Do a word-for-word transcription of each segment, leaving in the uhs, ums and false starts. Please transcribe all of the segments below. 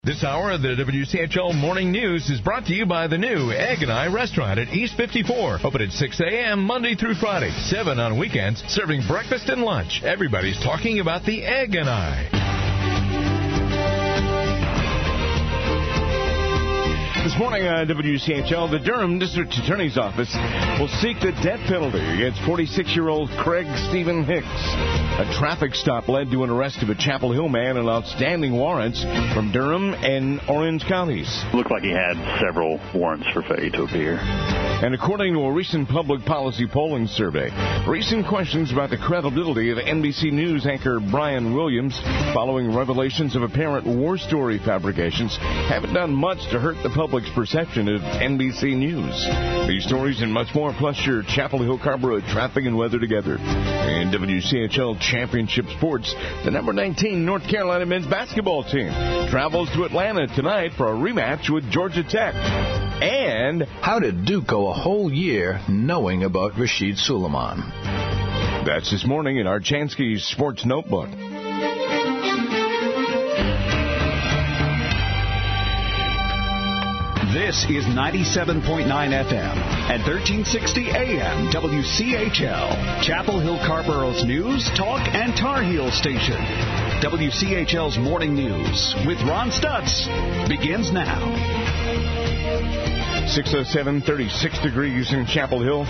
This hour of the W C H L Morning News is brought to you by the new Egg and I Restaurant at East fifty-four. Open at six a.m. Monday through Friday, seven on weekends, serving breakfast and lunch. Everybody's talking about the Egg and I. This morning on W C H L, the Durham District Attorney's Office will seek the death penalty against forty-six-year-old Craig Stephen Hicks. A traffic stop led to an arrest of a Chapel Hill man and outstanding warrants from Durham and Orange counties. Looked like he had several warrants for failure to appear. And according to a recent public policy polling survey, recent questions about the credibility of N B C News anchor Brian Williams following revelations of apparent war story fabrications haven't done much to hurt the public's perception of N B C News. These stories and much more, plus your Chapel Hill Carrboro traffic and weather together. And W C H L Championship Sports, the number nineteen North Carolina men's basketball team travels to Atlanta tonight for a rematch with Georgia Tech. And how did Duke go a whole year knowing about Rashid Suleiman? That's this morning in our Chansky's Sports Notebook. This is ninety-seven point nine F M and thirteen sixty A M W C H L, Chapel Hill Carrboro's news, talk, and Tar Heel station. W C H L's Morning News with Ron Stutz begins now. six oh seven, thirty-six degrees in Chapel Hill.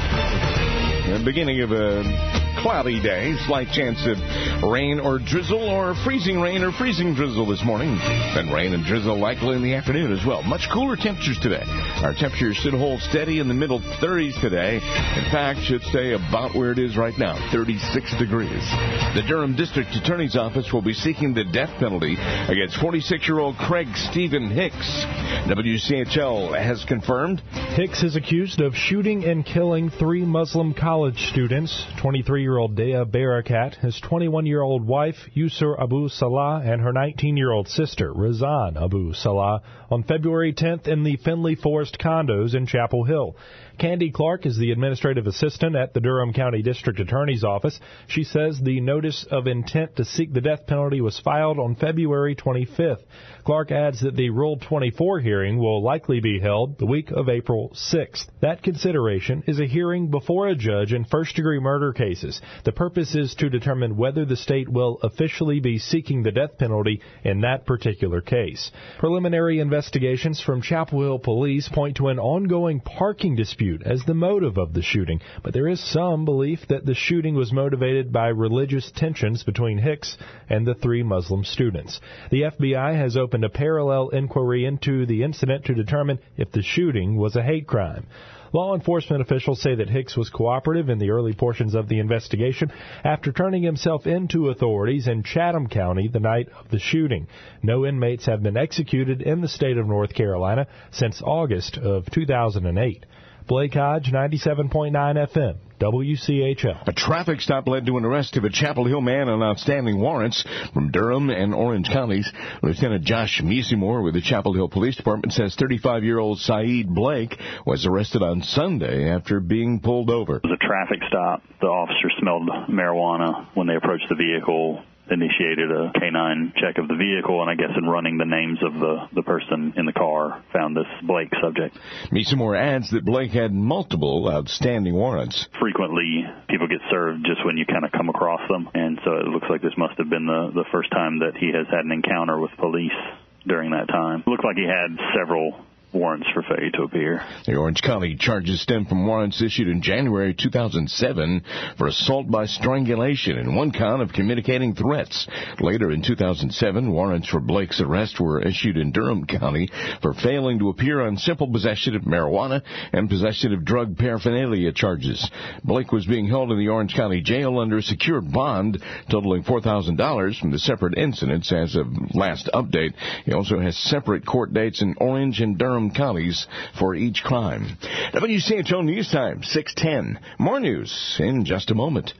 The beginning of a cloudy day. Slight chance of rain or drizzle or freezing rain or freezing drizzle this morning. Then rain and drizzle likely in the afternoon as well. Much cooler temperatures today. Our temperatures should hold steady in the middle thirties today. In fact, should stay about where it is right now, thirty-six degrees. The Durham District Attorney's Office will be seeking the death penalty against forty-six-year-old Craig Stephen Hicks. W C H L has confirmed Hicks is accused of shooting and killing three Muslim college students, twenty-three-year-old Dea Barakat, his twenty-one-year-old wife, Yusur Abu Salah, and her nineteen-year-old sister, Razan Abu Salah, on February tenth in the Finley Forest condos in Chapel Hill. Candy Clark is the administrative assistant at the Durham County District Attorney's Office. She says the notice of intent to seek the death penalty was filed on February twenty-fifth. Clark adds that the Rule twenty-four hearing will likely be held the week of April sixth. That consideration is a hearing before a judge in first-degree murder cases. The purpose is to determine whether the state will officially be seeking the death penalty in that particular case. Preliminary investigations from Chapel Hill Police point to an ongoing parking dispute as the motive of the shooting, but there is some belief that the shooting was motivated by religious tensions between Hicks and the three Muslim students. The F B I has opened a parallel inquiry into the incident to determine if the shooting was a hate crime. Law enforcement officials say that Hicks was cooperative in the early portions of the investigation after turning himself into authorities in Chatham County the night of the shooting. No inmates have been executed in the state of North Carolina since August of two thousand eight. Blake Hodge, ninety-seven point nine F M, W C H L. A traffic stop led to an arrest of a Chapel Hill man on outstanding warrants from Durham and Orange counties. Lieutenant Josh Meesemore with the Chapel Hill Police Department says thirty-five-year-old Saeed Blake was arrested on Sunday after being pulled over. It was a traffic stop. The officer smelled marijuana when they approached the vehicle, initiated a canine check of the vehicle, and I guess in running the names of the, the person in the car, found this Blake subject. Meesemore adds that Blake had multiple outstanding warrants. Frequently, people get served just when you kind of come across them, and so it looks like this must have been the, the first time that he has had an encounter with police during that time. It looked like he had several warrants for failure to appear. The Orange County charges stem from warrants issued in January two thousand seven for assault by strangulation and one count of communicating threats. Later in two thousand seven, warrants for Blake's arrest were issued in Durham County for failing to appear on simple possession of marijuana and possession of drug paraphernalia charges. Blake was being held in the Orange County Jail under a secured bond totaling four thousand dollars from the separate incidents as of last update. He also has separate court dates in Orange and Durham counties for each crime. W C H L News Time, six ten. More news in just a moment.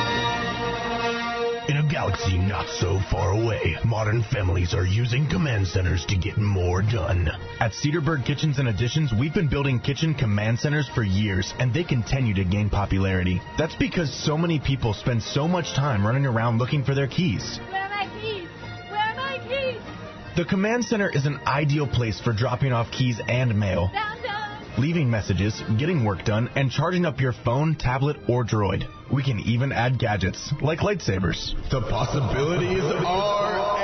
In a galaxy not so far away, modern families are using command centers to get more done. At Cedarbird Kitchens and Additions, we've been building kitchen command centers for years, and they continue to gain popularity. That's because so many people spend so much time running around looking for their keys. Where are my keys? Where are my keys? The Command Center is an ideal place for dropping off keys and mail, leaving messages, getting work done, and charging up your phone, tablet, or droid. We can even add gadgets, like lightsabers. The possibilities are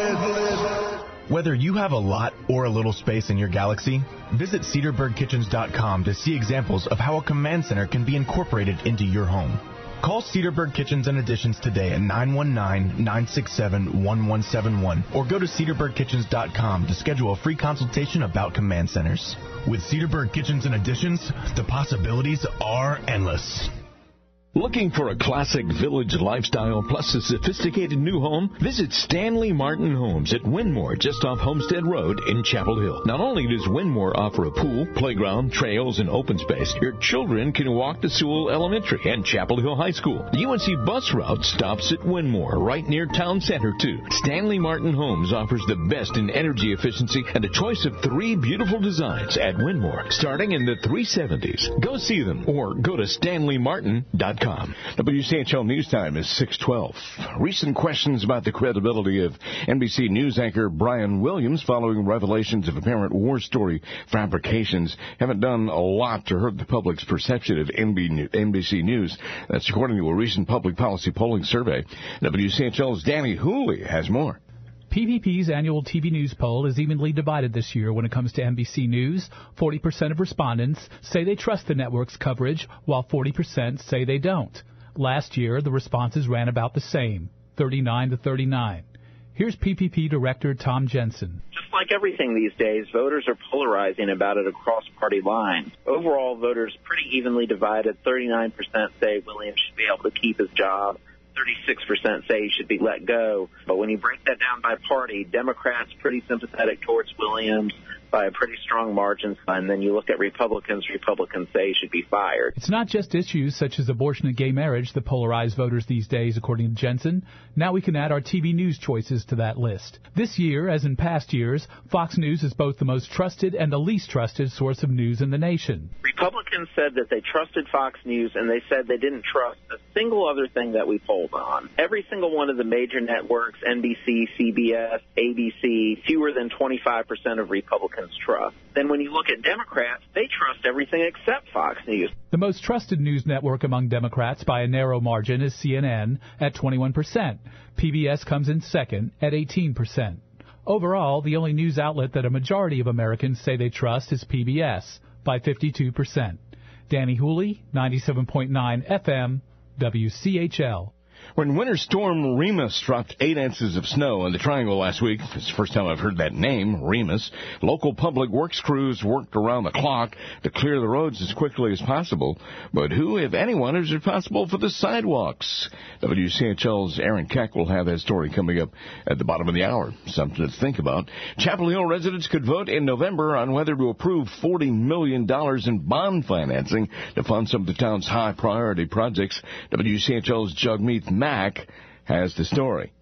endless. Whether you have a lot or a little space in your galaxy, visit Cedarburg Kitchens dot com to see examples of how a Command Center can be incorporated into your home. Call Cedarburg Kitchens and Additions today at nine one nine, nine six seven, one one seven one or go to Cedarburg Kitchens dot com to schedule a free consultation about Command Centers. With Cedarburg Kitchens and Additions, the possibilities are endless. Looking for a classic village lifestyle plus a sophisticated new home? Visit Stanley Martin Homes at Winmore, just off Homestead Road in Chapel Hill. Not only does Winmore offer a pool, playground, trails, and open space, your children can walk to Sewell Elementary and Chapel Hill High School. The U N C bus route stops at Winmore, right near Town Center, too. Stanley Martin Homes offers the best in energy efficiency and a choice of three beautiful designs at Winmore, starting in the three seventies. Go see them or go to stanley martin dot com. W C H L News Time is six twelve. Recent questions about the credibility of N B C News anchor Brian Williams following revelations of apparent war story fabrications haven't done a lot to hurt the public's perception of N B C News. That's according to a recent public policy polling survey. W C H L's Danny Hooley has more. P P P's annual T V News poll is evenly divided this year when it comes to N B C News. forty percent of respondents say they trust the network's coverage, while forty percent say they don't. Last year, the responses ran about the same, thirty-nine to thirty-nine. Here's P P P Director Tom Jensen. Just like everything these days, voters are polarizing about it across party lines. Overall, voters pretty evenly divided. thirty-nine percent say Williams should be able to keep his job. thirty-six percent say he should be let go. But when you break that down by party, Democrats pretty sympathetic towards Williams by a pretty strong margin. And then you look at Republicans, Republicans say he should be fired. It's not just issues such as abortion and gay marriage that polarize voters these days, according to Jensen. Now we can add our T V news choices to that list. This year, as in past years, Fox News is both the most trusted and the least trusted source of news in the nation. Republicans said that they trusted Fox News, and they said they didn't trust a single other thing that we polled on. Every single one of the major networks, N B C, C B S, A B C, fewer than twenty-five percent of Republicans trust. Then when you look at Democrats, they trust everything except Fox News. The most trusted news network among Democrats by a narrow margin is C N N at twenty-one percent. P B S comes in second at eighteen percent. Overall, the only news outlet that a majority of Americans say they trust is P B S by fifty-two percent. Danny Hooley, ninety-seven point nine F M, W C H L. When Winter Storm Remus dropped eight inches of snow in the Triangle last week, it's the first time I've heard that name, Remus, local public works crews worked around the clock to clear the roads as quickly as possible. But who, if anyone, is responsible for the sidewalks? W C H L's Aaron Keck will have that story coming up at the bottom of the hour. Something to think about. Chapel Hill residents could vote in November on whether to approve forty million dollars in bond financing to fund some of the town's high-priority projects. W C H L's Jugmeet Mack has the story.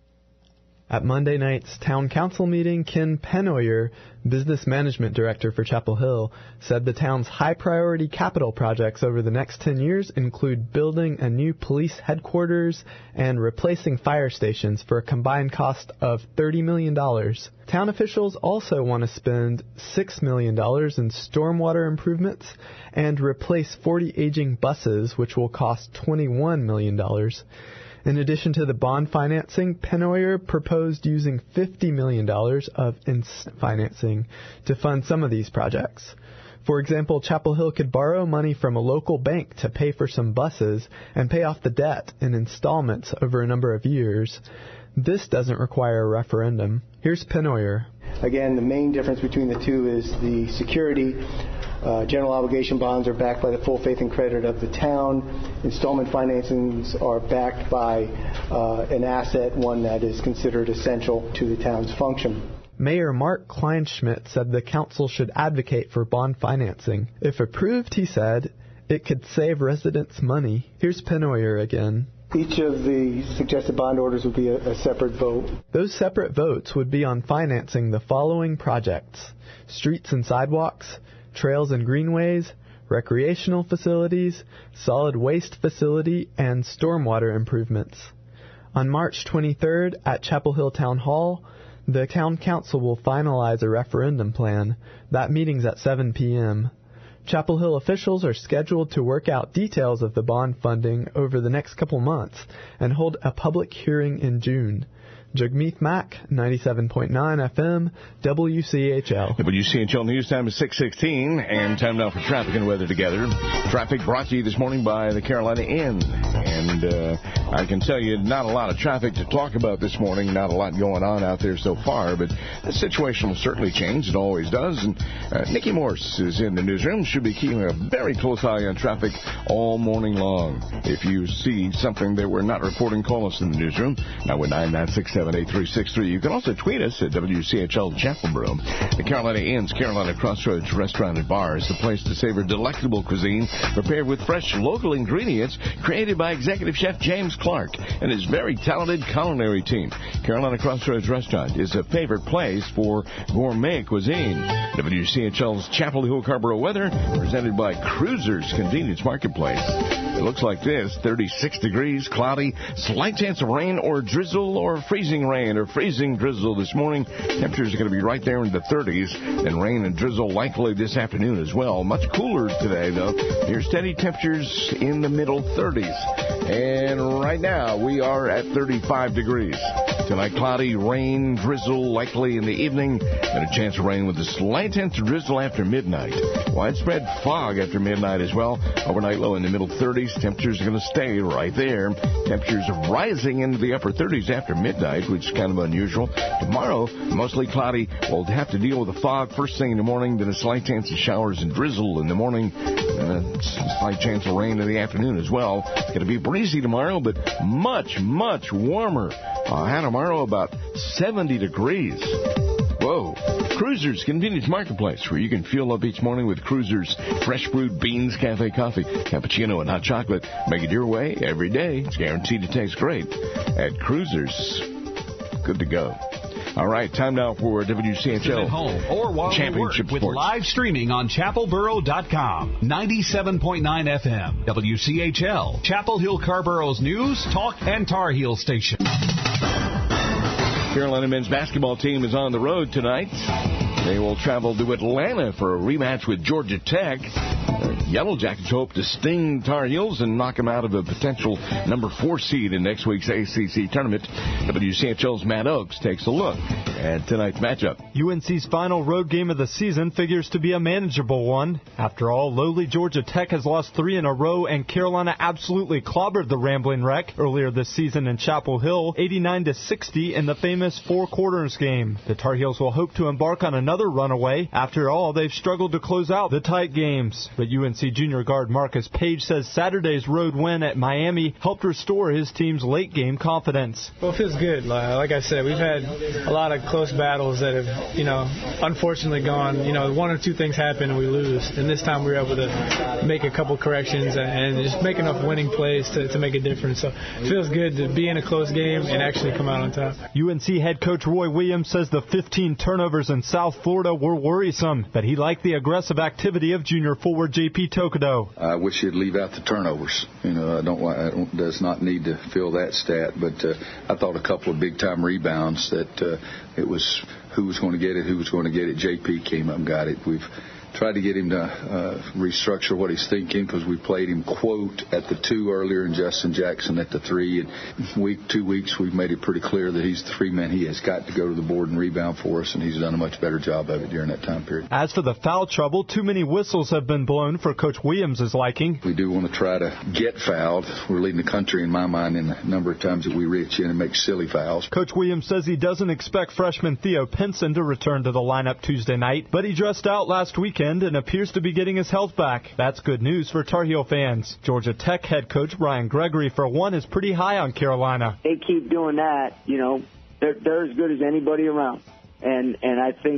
At Monday night's town council meeting, Ken Pennoyer, business management director for Chapel Hill, said the town's high-priority capital projects over the next ten years include building a new police headquarters and replacing fire stations for a combined cost of thirty million dollars. Town officials also want to spend six million dollars in stormwater improvements and replace forty aging buses, which will cost twenty-one million dollars. In addition to the bond financing, Pennoyer proposed using fifty million dollars of instant financing to fund some of these projects. For example, Chapel Hill could borrow money from a local bank to pay for some buses and pay off the debt in installments over a number of years. This doesn't require a referendum. Here's Pennoyer. Again, the main difference between the two is the security. Uh, general obligation bonds are backed by the full faith and credit of the town. Installment financings are backed by uh, an asset, one that is considered essential to the town's function. Mayor Mark Kleinschmidt said the council should advocate for bond financing. If approved, he said, it could save residents money. Here's Pennoyer again. Each of the suggested bond orders would be a, a separate vote. Those separate votes would be on financing the following projects: streets and sidewalks, trails and greenways, recreational facilities, solid waste facility, and stormwater improvements. On March twenty-third at Chapel Hill Town Hall, The town council will finalize a referendum plan. That meeting's at seven p.m. Chapel Hill officials are scheduled to work out details of the bond funding over the next couple months and hold a public hearing in June. Jagmeet Mack, ninety-seven point nine F M, W C H L. W C H L News Time is six sixteen, and time now for traffic and weather together. Traffic brought to you this morning by the Carolina Inn. And uh, I can tell you, not a lot of traffic to talk about this morning, not a lot going on out there so far, but the situation will certainly change. It always does. And uh, Nikki Morse is in the newsroom. Should be keeping a very close eye on traffic all morning long. If you see something that we're not reporting, call us in the newsroom, nine one nine, nine six seven, eight three six three. You can also tweet us at W C H L Chapelboro. The Carolina Inn's Carolina Crossroads Restaurant and Bar is the place to savor delectable cuisine prepared with fresh local ingredients created by Executive Chef James Clark and his very talented culinary team. Carolina Crossroads Restaurant is a favorite place for gourmet cuisine. W C H L's Chapel Hill Carborough weather presented by Cruisers Convenience Marketplace. It looks like this: thirty-six degrees, cloudy, slight chance of rain or drizzle or freezing rain or freezing drizzle this morning. Temperatures are going to be right there in the thirties, and rain and drizzle likely this afternoon as well. Much cooler today, though. Here's steady temperatures in the middle thirties. And right now, we are at thirty-five degrees. Tonight, cloudy, rain, drizzle, likely in the evening, and a chance of rain with a slight chance of drizzle after midnight. Widespread fog after midnight as well. Overnight low in the middle thirties. Temperatures are going to stay right there. Temperatures are rising into the upper thirties after midnight, which is kind of unusual. Tomorrow, mostly cloudy. We'll have to deal with the fog first thing in the morning, then a slight chance of showers and drizzle in the morning, and a slight chance of rain in the afternoon as well. It's going to be breezy tomorrow, but much, much warmer. Uh, had tomorrow about seventy degrees. Whoa. Cruisers Convenience Marketplace, where you can fuel up each morning with Cruisers fresh brewed beans, cafe coffee, cappuccino, and hot chocolate. Make it your way every day. It's guaranteed to taste great at Cruisers. Good to go. All right, time now for W C H L at home or while Championship you work with Sports. Live streaming on chapel boro dot com. ninety-seven point nine F M. W C H L. Chapel Hill Carborough's news, talk, and Tar Heel station. Carolina men's basketball team is on the road tonight. They will travel to Atlanta for a rematch with Georgia Tech. The Yellow Jackets hope to sting Tar Heels and knock them out of a potential number four seed in next week's A C C tournament. W C H L's Matt Oakes takes a look at tonight's matchup. U N C's final road game of the season figures to be a manageable one. After all, lowly Georgia Tech has lost three in a row, and Carolina absolutely clobbered the Rambling Wreck earlier this season in Chapel Hill, eighty-nine to sixty in the famous Four Quarters game. The Tar Heels will hope to embark on another runaway. After all, they've struggled to close out the tight games. But U N C junior guard Marcus Page says Saturday's road win at Miami helped restore his team's late-game confidence. Well, it feels good. Like I said, we've had a lot of close battles that have, you know, unfortunately gone, you know, one or two things happen and we lose. And this time we were able to make a couple corrections and just make enough winning plays to, to make a difference. So it feels good to be in a close game and actually come out on top. U N C head coach Roy Williams says the fifteen turnovers in South Florida were worrisome, but he liked the aggressive activity of junior forward J P Tokodo. I wish you'd leave out the turnovers. You know, I don't, I don't does not need to fill that stat, but uh, I thought a couple of big-time rebounds that uh, it was who was going to get it, who was going to get it. J P came up and got it. We've tried to get him to uh, restructure what he's thinking because we played him, quote, at the two earlier and Justin Jackson at the three. And week, two weeks, we've made it pretty clear that he's the three man. He has got to go to the board and rebound for us, and he's done a much better job of it during that time period. As for the foul trouble, too many whistles have been blown for Coach Williams' liking. We do want to try to get fouled. We're leading the country, in my mind, in the number of times that we reach in and make silly fouls. Coach Williams says he doesn't expect freshman Theo Pinson to return to the lineup Tuesday night, but he dressed out last weekend and appears to be getting his health back. That's good news for Tar Heel fans. Georgia Tech head coach Brian Gregory, for one, is pretty high on Carolina. They keep doing that, you know, they're, they're as good as anybody around. And and I think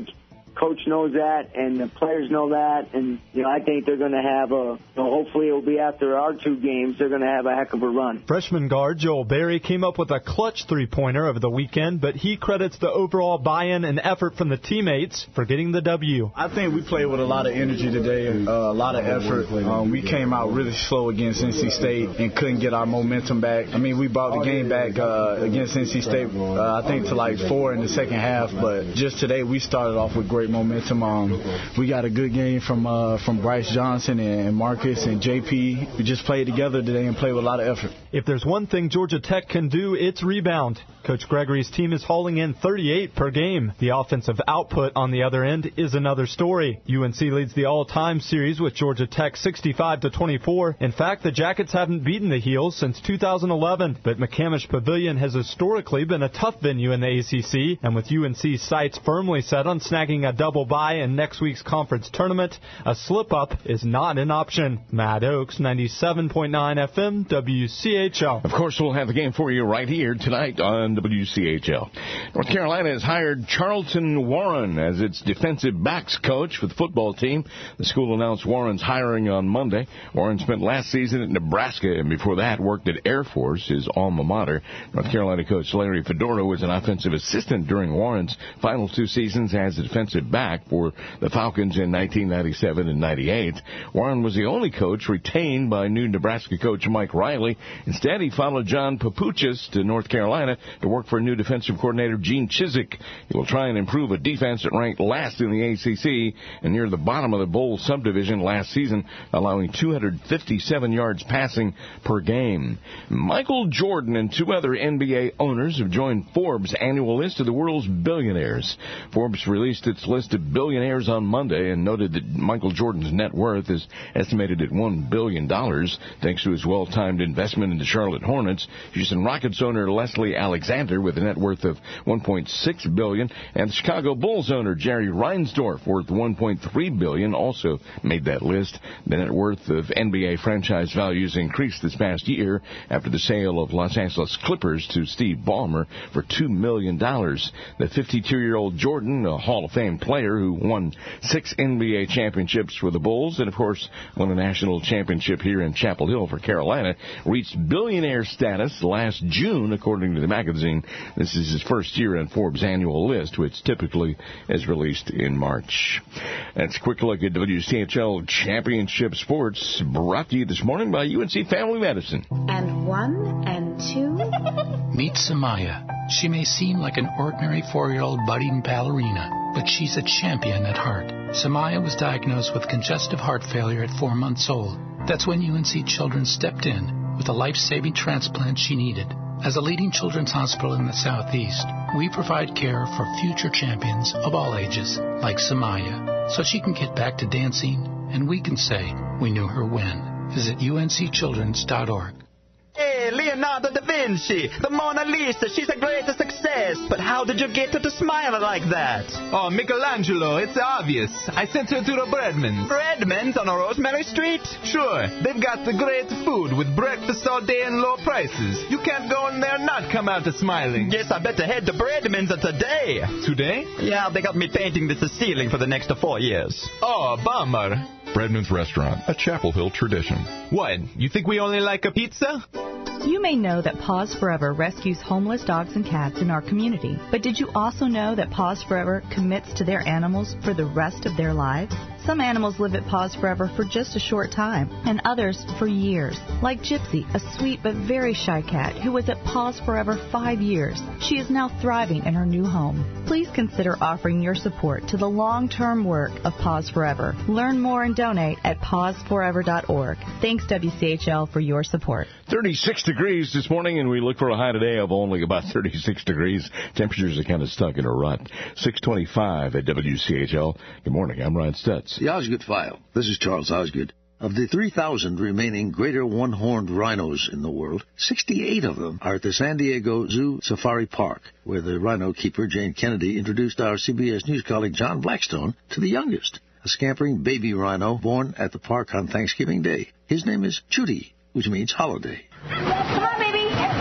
Coach knows that, and the players know that, and you know I think they're going to have a. You know, hopefully, it will be after our two games. They're going to have a heck of a run. Freshman guard Joel Berry came up with a clutch three-pointer over the weekend, but he credits the overall buy-in and effort from the teammates for getting the W. I think we played with a lot of energy today, uh, a lot of effort. Um, we came out really slow against N C State and couldn't get our momentum back. I mean, we brought the game back uh, against N C State, uh, I think, to like four in the second half, but just today we started off with great momentum. Um, we got a good game from uh, from Bryce Johnson and Marcus and J P. We just played together today and played with a lot of effort. If there's one thing Georgia Tech can do, it's rebound. Coach Gregory's team is hauling in thirty-eight per game. The offensive output on the other end is another story. U N C leads the all-time series with Georgia Tech sixty-five to twenty-four. In fact, the Jackets haven't beaten the Heels since two thousand eleven, but McCamish Pavilion has historically been a tough venue in the A C C, and with U N C's sights firmly set on snagging a double bye in next week's conference tournament, a slip-up is not an option. Matt Oakes, ninety-seven point nine F M, W C H L. Of course, we'll have the game for you right here tonight on W C H L. North Carolina has hired Charlton Warren as its defensive backs coach for the football team. The school announced Warren's hiring on Monday. Warren spent last season at Nebraska and before that worked at Air Force, his alma mater. North Carolina coach Larry Fedora was an offensive assistant during Warren's final two seasons as a defensive back for the Falcons in nineteen ninety-seven and ninety-eight. Warren was the only coach retained by new Nebraska coach Mike Riley. Instead, he followed John Papuchis to North Carolina to work for new defensive coordinator Gene Chizik. He will try and improve a defense that ranked last in the A C C and near the bottom of the bowl subdivision last season, allowing two hundred fifty-seven yards passing per game. Michael Jordan and two other N B A owners have joined Forbes' annual list of the world's billionaires. Forbes released its list of billionaires on Monday and noted that Michael Jordan's net worth is estimated at one billion dollars, thanks to his well-timed investment in the Charlotte Hornets. Houston Rockets owner Leslie Alexander with a net worth of one point six billion dollars, and Chicago Bulls owner Jerry Reinsdorf, worth one point three billion dollars, also made that list. The net worth of N B A franchise values increased this past year after the sale of Los Angeles Clippers to Steve Ballmer for two million dollars. The fifty-two-year-old Jordan, a Hall of Fame player who won six N B A championships for the Bulls and, of course, won a national championship here in Chapel Hill for Carolina, reached billionaire status last June, according to the magazine. This is his first year on Forbes' annual list, which typically is released in March. That's a quick look at W C H L Championship Sports, brought to you this morning by U N C Family Medicine. And one and two. Meet Samaya. She may seem like an ordinary four-year-old budding ballerina, but she's a champion at heart. Samaya was diagnosed with congestive heart failure at four months old. That's when U N C Children stepped in with a life-saving transplant she needed. As a leading children's hospital in the Southeast, we provide care for future champions of all ages, like Samaya, so she can get back to dancing, and we can say we knew her when. Visit U N C children's dot org. Hey, Leonardo da Vinci, the Mona Lisa, she's a great success. But how did you get her to smile like that? Oh, Michelangelo, it's obvious. I sent her to the Breadmans. Breadmans on a Rosemary Street? Sure. They've got the great food with breakfast all day and low prices. You can't go in there and not come out smiling. Yes, I better head to Breadmans today. Today? Yeah, they got me painting this ceiling for the next four years. Oh, bummer. Breadman's Restaurant, a Chapel Hill tradition. What? You think we only like a pizza? You may know that Paws Forever rescues homeless dogs and cats in our community. But did you also know that Paws Forever commits to their animals for the rest of their lives? Some animals live at Paws Forever for just a short time, and others for years. Like Gypsy, a sweet but very shy cat who was at Paws Forever five years. She is now thriving in her new home. Please consider offering your support to the long-term work of Paws Forever. Learn more and donate at paws forever dot org. Thanks, W C H L, for your support. thirty-six degrees this morning, and we look for a high today of only about thirty-six degrees. Temperatures are kind of stuck in a rut. six twenty-five at W C H L. Good morning. I'm Ryan Stutz. The Osgood File. This is Charles Osgood. Of the three thousand remaining greater one-horned rhinos in the world, sixty-eight of them are at the San Diego Zoo Safari Park, where the rhino keeper, Jane Kennedy, introduced our C B S News colleague John Blackstone to the youngest, a scampering baby rhino born at the park on Thanksgiving Day. His name is Chuty, which means holiday. Come on, baby. And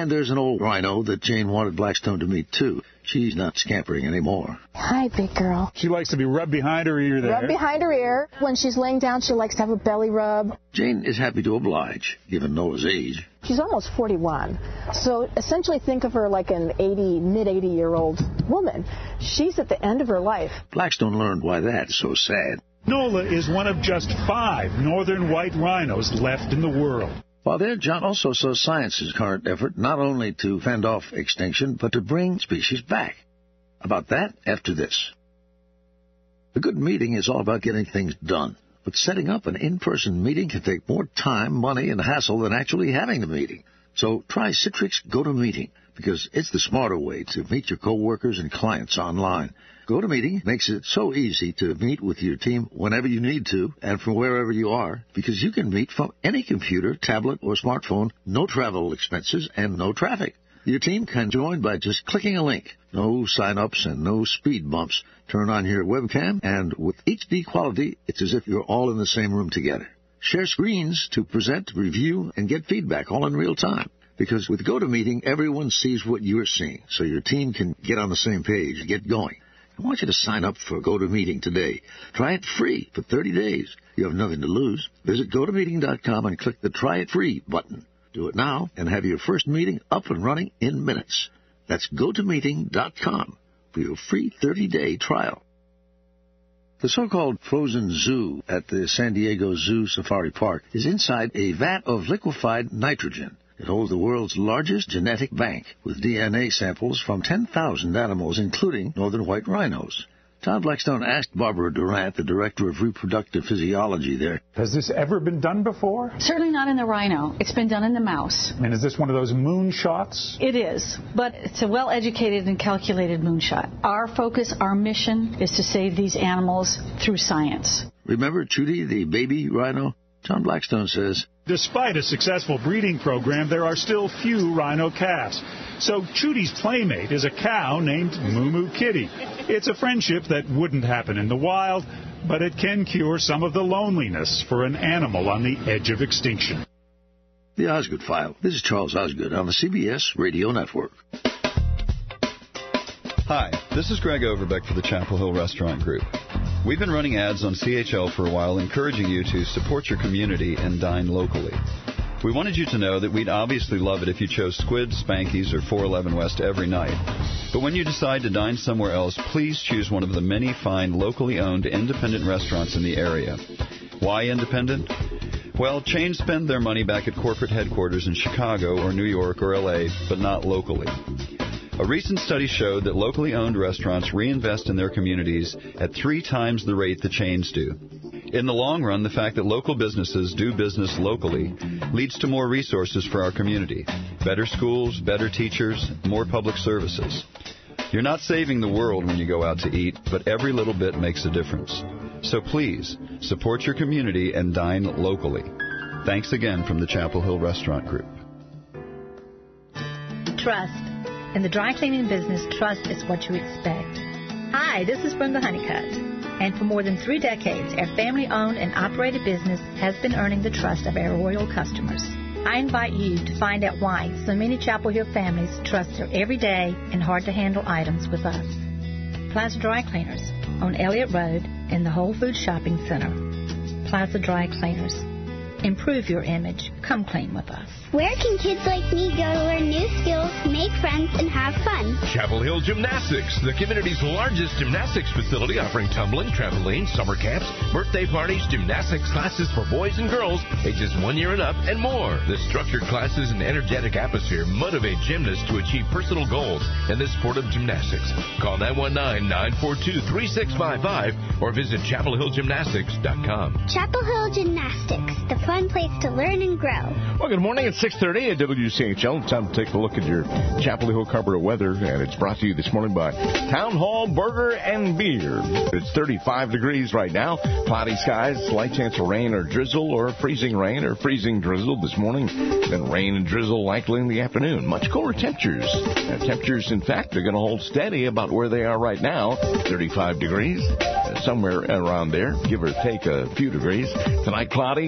And there's an old rhino that Jane wanted Blackstone to meet, too. She's not scampering anymore. Hi, big girl. She likes to be rubbed behind her ear there. Rub behind her ear. When she's laying down, she likes to have a belly rub. Jane is happy to oblige, given Noah's age. She's almost forty-one. So essentially think of her like an eighty, mid eighty-year-old woman. She's at the end of her life. Blackstone learned why that's so sad. NOLA is one of just five northern white rhinos left in the world. While there, John also saw science's current effort not only to fend off extinction, but to bring species back. About that after this. A good meeting is all about getting things done, but setting up an in-person meeting can take more time, money, and hassle than actually having the meeting. So try Citrix GoToMeeting, because it's the smarter way to meet your coworkers and clients online. GoToMeeting makes it so easy to meet with your team whenever you need to and from wherever you are, because you can meet from any computer, tablet, or smartphone, no travel expenses, and no traffic. Your team can join by just clicking a link. No sign-ups and no speed bumps. Turn on your webcam, and with H D quality, it's as if you're all in the same room together. Share screens to present, review, and get feedback all in real time. Because with GoToMeeting, everyone sees what you're seeing, so your team can get on the same page, get going. I want you to sign up for GoToMeeting today. Try it free for thirty days. You have nothing to lose. Visit go to meeting dot com and click the Try It Free button. Do it now and have your first meeting up and running in minutes. That's go to meeting dot com for your free thirty-day trial. The so-called frozen zoo at the San Diego Zoo Safari Park is inside a vat of liquefied nitrogen. It holds the world's largest genetic bank with D N A samples from ten thousand animals, including northern white rhinos. Todd Blackstone asked Barbara Durant, the director of reproductive physiology there. Has this ever been done before? Certainly not in the rhino. It's been done in the mouse. And is this one of those moonshots? It is, but it's a well-educated and calculated moonshot. Our focus, our mission, is to save these animals through science. Remember Trudy, the baby rhino? John Blackstone says, despite a successful breeding program, there are still few rhino calves. So Trudy's playmate is a cow named Moo Moo Kitty. It's a friendship that wouldn't happen in the wild, but it can cure some of the loneliness for an animal on the edge of extinction. The Osgood File. This is Charles Osgood on the C B S Radio Network. Hi, this is Greg Overbeck for the Chapel Hill Restaurant Group. We've been running ads on C H L for a while encouraging you to support your community and dine locally. We wanted you to know that we'd obviously love it if you chose Squid, Spanky's, or four eleven West every night. But when you decide to dine somewhere else, please choose one of the many fine locally owned independent restaurants in the area. Why independent? Well, chains spend their money back at corporate headquarters in Chicago or New York or L A, but not locally. A recent study showed that locally owned restaurants reinvest in their communities at three times the rate the chains do. In the long run, the fact that local businesses do business locally leads to more resources for our community. Better schools, better teachers, more public services. You're not saving the world when you go out to eat, but every little bit makes a difference. So please, support your community and dine locally. Thanks again from the Chapel Hill Restaurant Group. Trust. In the dry cleaning business, trust is what you expect. Hi, this is Brenda Honeycutt. And for more than three decades, our family-owned and operated business has been earning the trust of our loyal customers. I invite you to find out why so many Chapel Hill families trust their everyday and hard-to-handle items with us. Plaza Dry Cleaners on Elliott Road in the Whole Foods Shopping Center. Plaza Dry Cleaners. Improve your image. Come clean with us. Where can kids like me go to learn new skills, make friends, and have fun? Chapel Hill Gymnastics, the community's largest gymnastics facility, offering tumbling, trampoline, summer camps, birthday parties, gymnastics classes for boys and girls ages one year and up, and more. The structured classes and energetic atmosphere motivate gymnasts to achieve personal goals in the sport of gymnastics. Call nine one nine, nine four two, three six five five or visit chapel hill gymnastics dot com. Chapel Hill Gymnastics, the fun place to learn and grow. Well, good morning. It's six thirty at W C H L. Time to take a look at your Chapel Hill Carburetor weather, and it's brought to you this morning by Town Hall Burger and Beer. It's thirty-five degrees right now. Cloudy skies, slight chance of rain or drizzle or freezing rain or freezing drizzle this morning. Then rain and drizzle likely in the afternoon. Much cooler temperatures. Uh, temperatures, in fact, are going to hold steady about where they are right now, thirty-five degrees. Uh, somewhere around there, give or take a few degrees. Tonight, cloudy, rain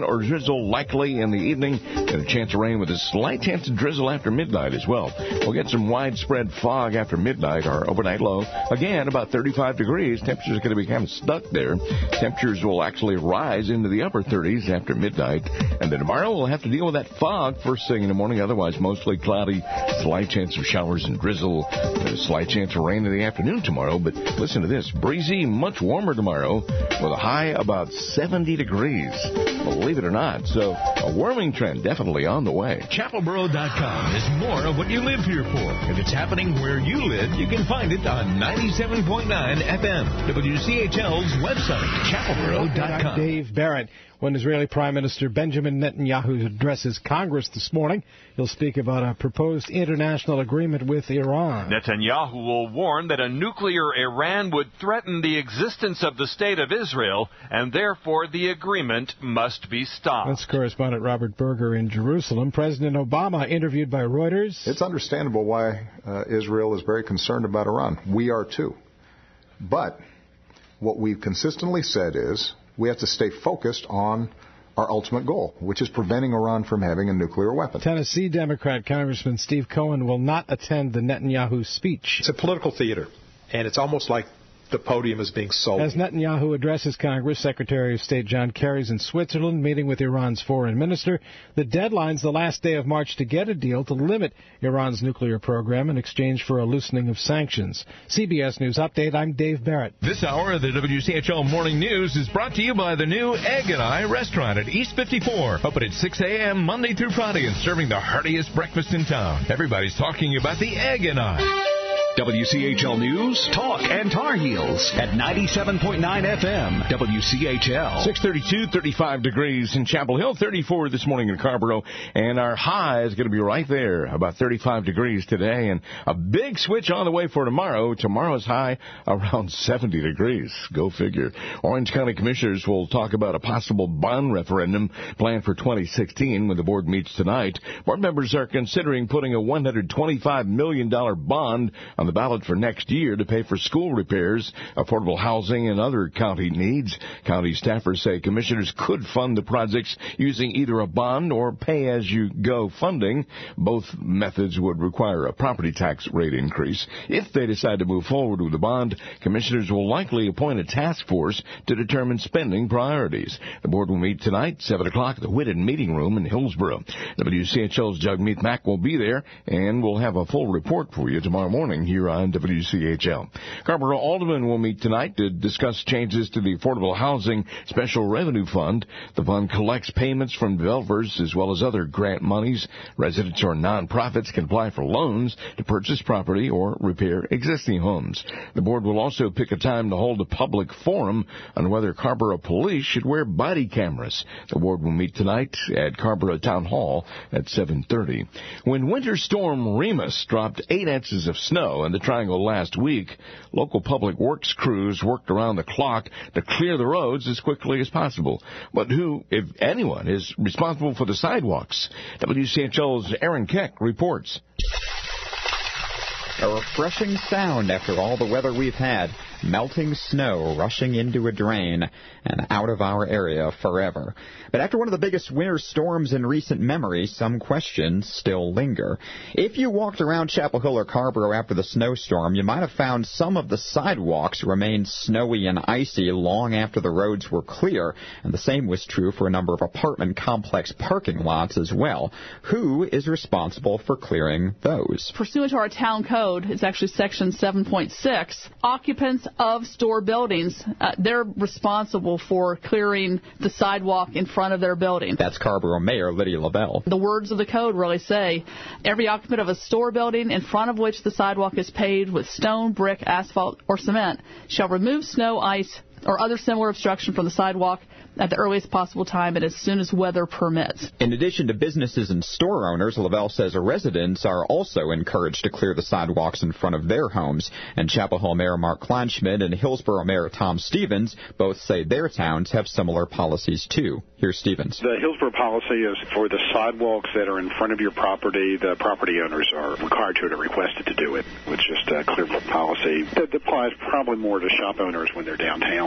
rain or drizzle likely in the evening, and a chance of rain with a slight chance of drizzle after midnight as well. We'll get some widespread fog after midnight. Our overnight low, again, about thirty-five degrees. Temperatures are going to be kind of stuck there. Temperatures will actually rise into the upper thirties after midnight. And then tomorrow we'll have to deal with that fog first thing in the morning. Otherwise, mostly cloudy. Slight chance of showers and drizzle. A slight chance of rain in the afternoon tomorrow. But listen to this. Breezy, much warmer tomorrow with a high about seventy degrees. Believe it or not. So a warming trend definitely on the way. Chapel Boro dot com is more of what you live here for. If it's happening where you live, you can find it on ninety-seven point nine F M. W C H L's website, Chapel Boro dot com. I'm Dave Barrett. When Israeli Prime Minister Benjamin Netanyahu addresses Congress this morning, he'll speak about a proposed international agreement with Iran. Netanyahu will warn that a nuclear Iran would threaten the existence of the State of Israel, and therefore the agreement must be stopped. That's correspondent Robert Berger in Jerusalem. President Obama interviewed by Reuters. It's understandable why uh, Israel is very concerned about Iran. We are too. But what we've consistently said is we have to stay focused on our ultimate goal, which is preventing Iran from having a nuclear weapon. Tennessee Democrat Congressman Steve Cohen will not attend the Netanyahu speech. It's a political theater, and it's almost like the podium is being sold. As Netanyahu addresses Congress, Secretary of State John Kerry's in Switzerland meeting with Iran's foreign minister. The deadline's the last day of March to get a deal to limit Iran's nuclear program in exchange for a loosening of sanctions. C B S News Update, I'm Dave Barrett. This hour of the W C H L Morning News is brought to you by the new Egg and I restaurant at East fifty-four. Open at six a.m. Monday through Friday and serving the heartiest breakfast in town. Everybody's talking about the Egg and I. W C H L News, Talk, and Tar Heels at ninety-seven point nine F M, W C H L. six thirty-two, thirty-five degrees in Chapel Hill, thirty-four this morning in Carrboro, and our high is going to be right there, about thirty-five degrees today, and a big switch on the way for tomorrow. Tomorrow's high around seventy degrees. Go figure. Orange County Commissioners will talk about a possible bond referendum planned for twenty sixteen when the board meets tonight. Board members are considering putting a one hundred twenty-five million dollars bond on the ballot for next year to pay for school repairs, affordable housing, and other county needs. County staffers say commissioners could fund the projects using either a bond or pay-as-you-go funding. Both methods would require a property tax rate increase. If they decide to move forward with the bond, commissioners will likely appoint a task force to determine spending priorities. The board will meet tonight, seven o'clock, at the Whitted Meeting Room in Hillsboro. W C H L's Jugmeet Mack will be there, and we'll have a full report for you tomorrow morning here on W C H L. Carrboro Aldermen will meet tonight to discuss changes to the Affordable Housing Special Revenue Fund. The fund collects payments from developers as well as other grant monies. Residents or nonprofits can apply for loans to purchase property or repair existing homes. The board will also pick a time to hold a public forum on whether Carrboro police should wear body cameras. The board will meet tonight at Carrboro Town Hall at seven thirty. When Winter Storm Remus dropped eight inches of snow in the Triangle last week, local public works crews worked around the clock to clear the roads as quickly as possible. But who, if anyone, is responsible for the sidewalks? W C H L's Aaron Keck reports. A refreshing sound after all the weather we've had. Melting snow rushing into a drain and out of our area forever. But after one of the biggest winter storms in recent memory, some questions still linger. If you walked around Chapel Hill or Carrboro after the snowstorm, you might have found some of the sidewalks remained snowy and icy long after the roads were clear, and the same was true for a number of apartment complex parking lots as well. Who is responsible for clearing those? Pursuant to our town code, it's actually section seven point six, occupants of store buildings, uh, they're responsible for clearing the sidewalk in front of their building. That's Carrboro Mayor Lydia Lavelle. The words of the code really say, every occupant of a store building in front of which the sidewalk is paved with stone, brick, asphalt, or cement shall remove snow, ice, or other similar obstruction from the sidewalk at the earliest possible time and as soon as weather permits. In addition to businesses and store owners, Lavelle says residents are also encouraged to clear the sidewalks in front of their homes. And Chapel Hill Mayor Mark Kleinschmidt and Hillsboro Mayor Tom Stevens both say their towns have similar policies too. Here's Stevens. The Hillsboro policy is for the sidewalks that are in front of your property, the property owners are required to or requested to do it. It's just a clear policy that applies probably more to shop owners when they're downtown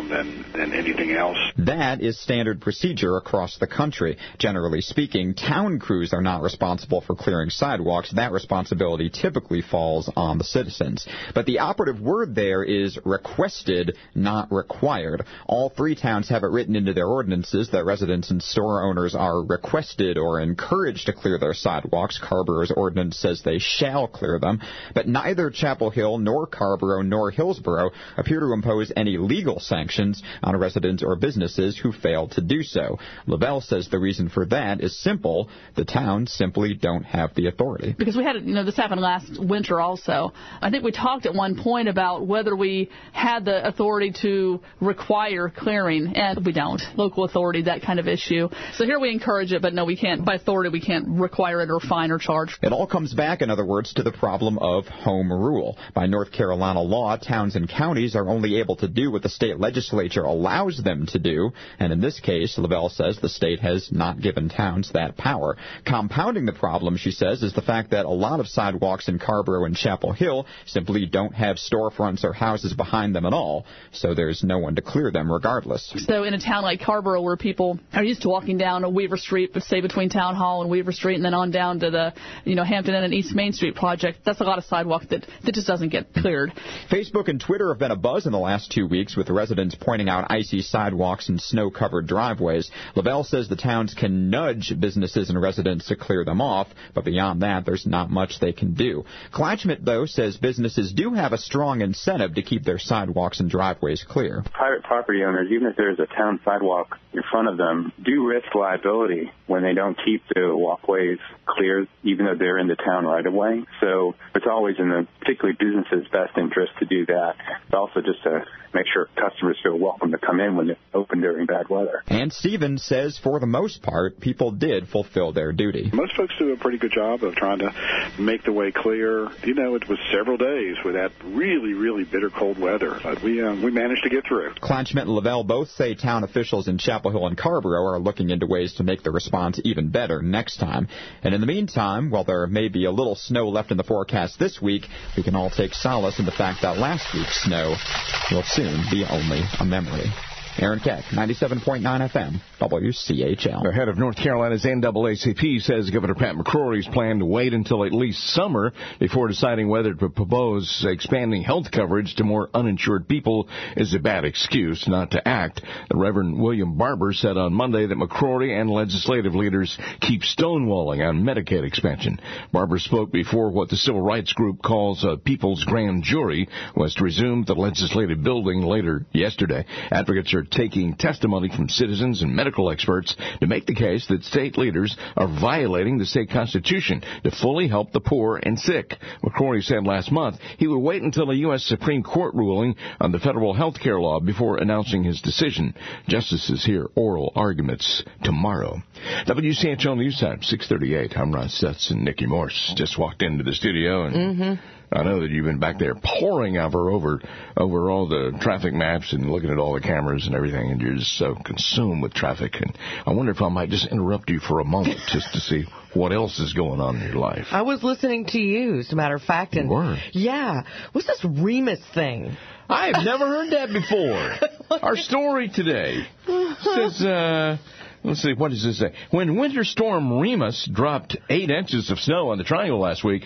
problem than, than anything else. That is standard procedure across the country. Generally speaking, town crews are not responsible for clearing sidewalks. That responsibility typically falls on the citizens. But the operative word there is requested, not required. All three towns have it written into their ordinances that residents and store owners are requested or encouraged to clear their sidewalks. Carborough's ordinance says they shall clear them. But neither Chapel Hill nor Carrboro nor Hillsborough appear to impose any legal sanctions on residents or businesses who fail to do so. Lavelle says the reason for that is simple. The towns simply don't have the authority. Because we had, you know, this happened last winter also. I think we talked at one point about whether we had the authority to require clearing, and we don't. Local authority, that kind of issue. So here we encourage it, but no, we can't. By authority, we can't require it or fine or charge. It all comes back, in other words, to the problem of home rule. By North Carolina law, towns and counties are only able to do what the state legislature allows them to do, and in this case, Lavelle says the state has not given towns that power. Compounding the problem, she says, is the fact that a lot of sidewalks in Carrboro and Chapel Hill simply don't have storefronts or houses behind them at all, so there's no one to clear them regardless. So in a town like Carrboro, where people are used to walking down a Weaver Street, say between Town Hall and Weaver Street, and then on down to the, you know, Hampton Inn and East Main Street project, that's a lot of sidewalk that, that just doesn't get cleared. Facebook and Twitter have been abuzz in the last two weeks with residents pointing out icy sidewalks and snow-covered driveways. Lavelle says the towns can nudge businesses and residents to clear them off, but beyond that, there's not much they can do. Klatchmet, though, says businesses do have a strong incentive to keep their sidewalks and driveways clear. Private property owners, even if there's a town sidewalk in front of them, do risk liability when they don't keep the walkways clear, even though they're in the town right away. So it's always in the particularly businesses' best interest to do that. It's also just to make sure customers feel welcome to come in when it's open during bad weather. And Stevens says, for the most part, people did fulfill their duty. Most folks do a pretty good job of trying to make the way clear. You know, it was several days with that really, really bitter cold weather, but we uh, we managed to get through. Klatchmet and Lavelle both say town officials in Chapel Hill and Carrboro are looking into ways to make the response even better next time. And in the meantime, while there may be a little snow left in the forecast this week, we can all take solace in the fact that last week's snow will soon be only a memory. Aaron Keck, ninety-seven point nine F M, W C H L. The head of North Carolina's N double A C P says Governor Pat McCrory's plan to wait until at least summer before deciding whether to propose expanding health coverage to more uninsured people is a bad excuse not to act. The Reverend William Barber said on Monday that McCrory and legislative leaders keep stonewalling on Medicaid expansion. Barber spoke before what the civil rights group calls a people's grand jury was to resume the legislative building later yesterday. Advocates are taking testimony from citizens and medical experts to make the case that state leaders are violating the state constitution to fully help the poor and sick. McCrory said last month he would wait until a U S Supreme Court ruling on the federal health care law before announcing his decision. Justices hear oral arguments tomorrow. W C H L News Time, six thirty-eight. I'm Ron Stutz and Nikki Morse just walked into the studio, and mm-hmm. I know that you've been back there poring over, over over all the traffic maps and looking at all the cameras and everything, and you're just so consumed with traffic. And I wonder if I might just interrupt you for a moment just to see what else is going on in your life. I was listening to you, as a matter of fact. And you were? Yeah. What's this Remus thing? I have never heard that before. Our story today says... Uh, Let's see, what does this say? When Winter Storm Remus dropped eight inches of snow on the Triangle last week,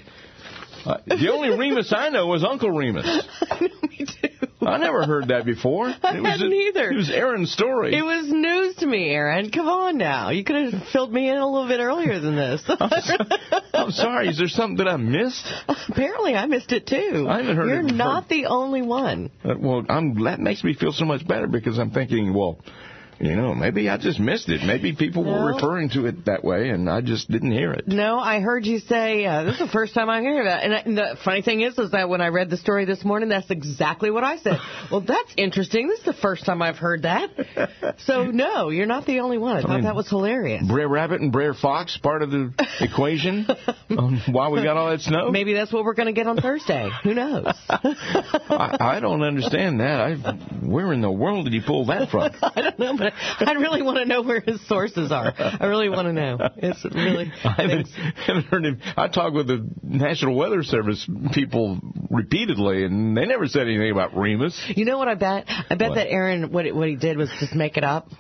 uh, the only Remus I know is Uncle Remus. I know, me too. I never heard that before. I it was hadn't a, either. It was Aaron's story. It was news to me, Aaron. Come on now. You could have filled me in a little bit earlier than this. I'm, so, I'm sorry. Is there something that I missed? Apparently, I missed it, too. I haven't heard You're it before. not the only one. Uh, well, I'm, that makes me feel so much better because I'm thinking, well... You know, maybe I just missed it. Maybe people no. were referring to it that way, and I just didn't hear it. No, I heard you say, uh, this is the first time I'm hearing that. And, I, and the funny thing is, is that when I read the story this morning, that's exactly what I said. Well, that's interesting. This is the first time I've heard that. So, no, you're not the only one. I, I thought mean, that was hilarious. Brer Rabbit and Brer Fox, part of the equation on why we got all that snow? Maybe that's what we're going to get on Thursday. Who knows? I, I don't understand that. I, where in the world did you pull that from? I don't know, but to. I really want to know where his sources are. I really want to know. It's really. I haven't, haven't heard him. I talked with the National Weather Service people repeatedly, and they never said anything about Remus. You know what I bet? I bet What? that Aaron, what it, what he did was just make it up.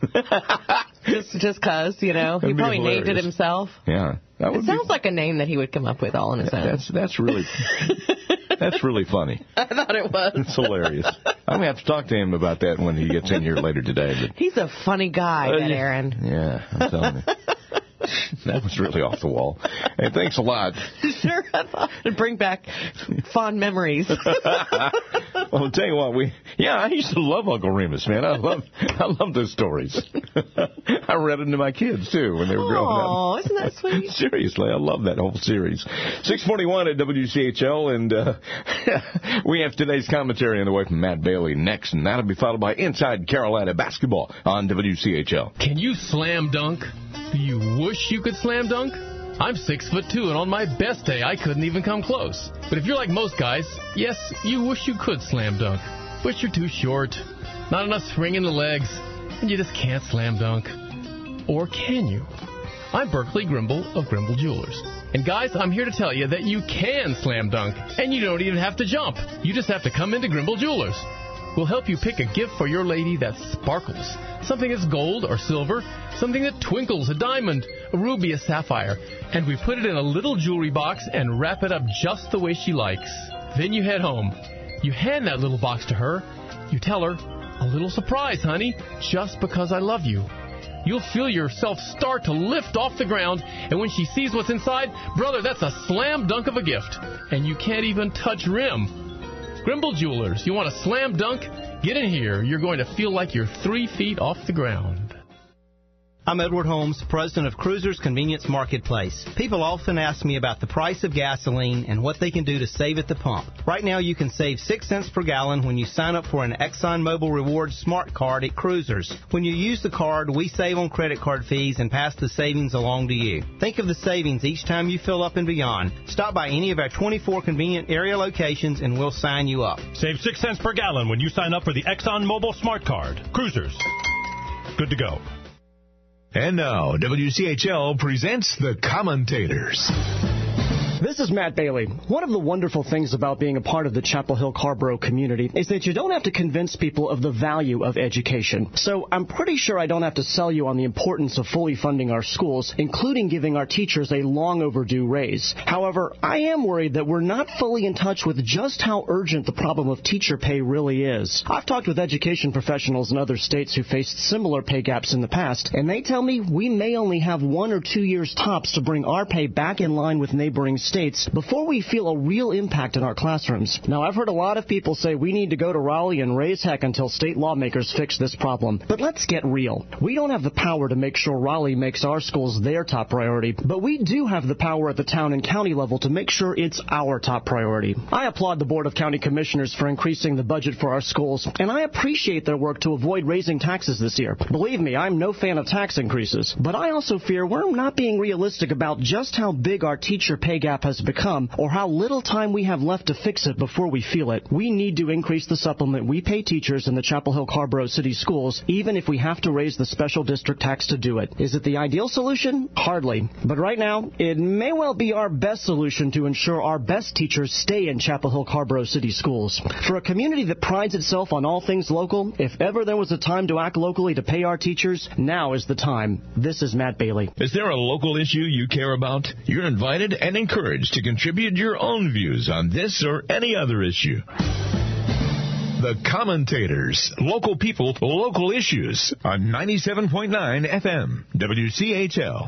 just just cause, you know. That'd he be probably named it hilarious. himself. Yeah. That would It sounds like a name that he would come up with all on his be, own. that's, that's really that's really funny. I thought it was. It's hilarious. I'm going to have to talk to him about that when he gets in here later today. But, He's a funny guy, Uh, that yeah. Aaron. yeah, I'm telling you. That was really off the wall. Hey, thanks a lot. Sure, I thought it'd bring back fond memories. Well, I'll tell you what, we yeah, I used to love Uncle Remus, man. I love I love those stories. I read them to my kids too when they were growing up. Oh, isn't that sweet? Seriously, I love that whole series. six forty-one at W C H L, and uh, we have today's commentary on the way from Matt Bailey next, and that'll be followed by Inside Carolina Basketball on W C H L. Can you slam dunk? Do you wish you could slam dunk? I'm six foot two, and on my best day, I couldn't even come close. But if you're like most guys, yes, you wish you could slam dunk. But you're too short, not enough spring in the legs, and you just can't slam dunk. Or can you? I'm Berkeley Grimble of Grimble Jewelers. And guys, I'm here to tell you that you can slam dunk, and you don't even have to jump. You just have to come into Grimble Jewelers. We'll help you pick a gift for your lady that sparkles. Something that's gold or silver, something that twinkles, a diamond, a ruby, a sapphire. And we put it in a little jewelry box and wrap it up just the way she likes. Then you head home. You hand that little box to her. You tell her, a little surprise, honey, just because I love you. You'll feel yourself start to lift off the ground, and when she sees what's inside, brother, that's a slam dunk of a gift. And you can't even touch rim. Grimble Jewelers, you want a slam dunk? Get in here. You're going to feel like you're three feet off the ground. I'm Edward Holmes, president of Cruisers Convenience Marketplace. People often ask me about the price of gasoline and what they can do to save at the pump. Right now, you can save six cents per gallon when you sign up for an ExxonMobil Rewards Smart Card at Cruisers. When you use the card, we save on credit card fees and pass the savings along to you. Think of the savings each time you fill up and beyond. Stop by any of our twenty-four convenient area locations and we'll sign you up. Save six cents per gallon when you sign up for the ExxonMobil Smart Card. Cruisers. Good to go. And now, W C H L presents the commentators. This is Matt Bailey. One of the wonderful things about being a part of the Chapel Hill Carborough community is that you don't have to convince people of the value of education. So I'm pretty sure I don't have to sell you on the importance of fully funding our schools, including giving our teachers a long overdue raise. However, I am worried that we're not fully in touch with just how urgent the problem of teacher pay really is. I've talked with education professionals in other states who faced similar pay gaps in the past, and they tell me we may only have one or two years tops to bring our pay back in line with neighboring states before we feel a real impact in our classrooms. Now, I've heard a lot of people say we need to go to Raleigh and raise heck until state lawmakers fix this problem. But let's get real. We don't have the power to make sure Raleigh makes our schools their top priority, but we do have the power at the town and county level to make sure it's our top priority. I applaud the Board of County Commissioners for increasing the budget for our schools, and I appreciate their work to avoid raising taxes this year. Believe me, I'm no fan of tax increases, but I also fear we're not being realistic about just how big our teacher pay gap has become or how little time we have left to fix it before we feel it. We need to increase the supplement we pay teachers in the Chapel Hill Carborough City Schools, even if we have to raise the special district tax to do it. Is it the ideal solution? Hardly. But right now, it may well be our best solution to ensure our best teachers stay in Chapel Hill Carborough City Schools. For a community that prides itself on all things local, if ever there was a time to act locally to pay our teachers, now is the time. This is Matt Bailey. Is there a local issue you care about? You're invited and encouraged to contribute your own views on this or any other issue. The Commentators, local people, local issues on ninety-seven point nine F M, W C H L.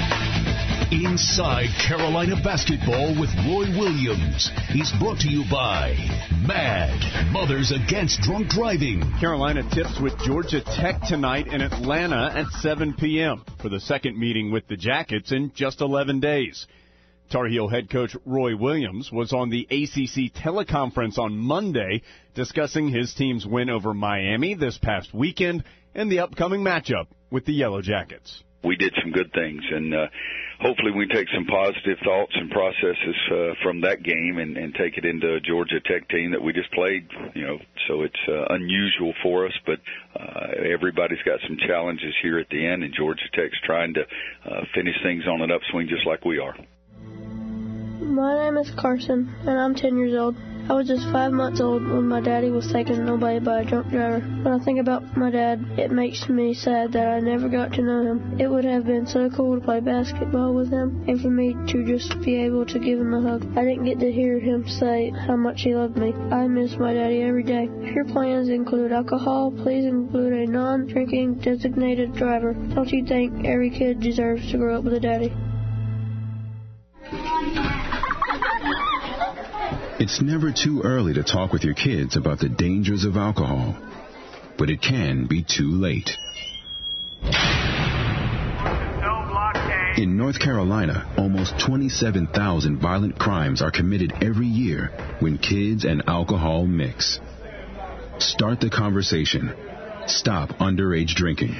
Inside Carolina Basketball with Roy Williams is brought to you by MAD, Mothers Against Drunk Driving. Carolina tips with Georgia Tech tonight in Atlanta at seven p.m. for the second meeting with the Jackets in just eleven days. Tar Heel head coach Roy Williams was on the A C C teleconference on Monday discussing his team's win over Miami this past weekend and the upcoming matchup with the Yellow Jackets. we did some good things, and uh, hopefully we take some positive thoughts and processes uh, from that game and, and take it into a Georgia Tech team that we just played. You know, so it's uh, unusual for us, but uh, everybody's got some challenges here at the end, and Georgia Tech's trying to uh, finish things on an upswing just like we are. My name is Carson, and I'm ten years old. I was just five months old when my daddy was taken away by a drunk driver. When I think about my dad, it makes me sad that I never got to know him. It would have been so cool to play basketball with him and for me to just be able to give him a hug. I didn't get to hear him say how much he loved me. I miss my daddy every day. If your plans include alcohol, please include a non-drinking designated driver. Don't you think every kid deserves to grow up with a daddy? It's never too early to talk with your kids about the dangers of alcohol, but it can be too late. In North Carolina, almost twenty-seven thousand violent crimes are committed every year when kids and alcohol mix. Start the conversation. Stop underage drinking.